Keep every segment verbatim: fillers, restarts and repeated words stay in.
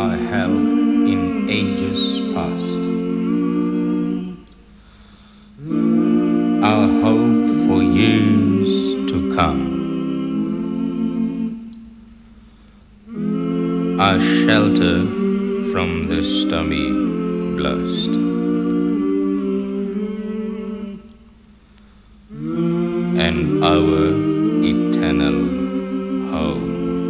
our help in ages past, our hope for years to come, our shelter from the stormy blast, and our eternal home.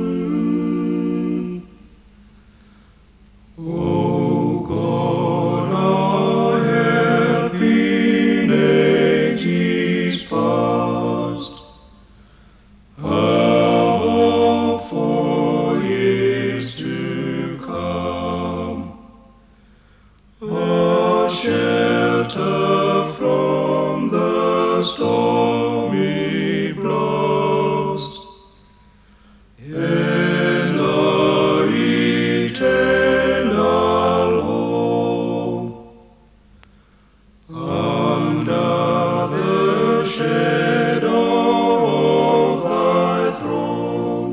O God, our help in ages past, our hope for years to come, our shelter from the stormy blast, and our eternal home. Under the shadow of thy throne,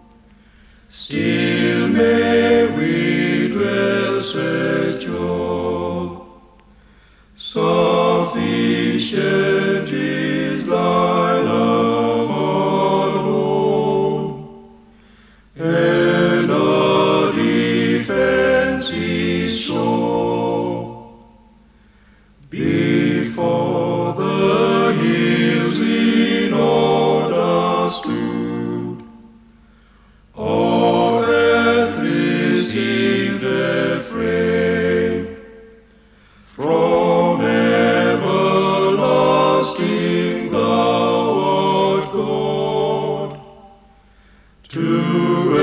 still may we dwell secure. Sufficient is thy love alone, and our defense is sure. Before the hills in order stood, all earth received a frame. From everlasting thou art God, to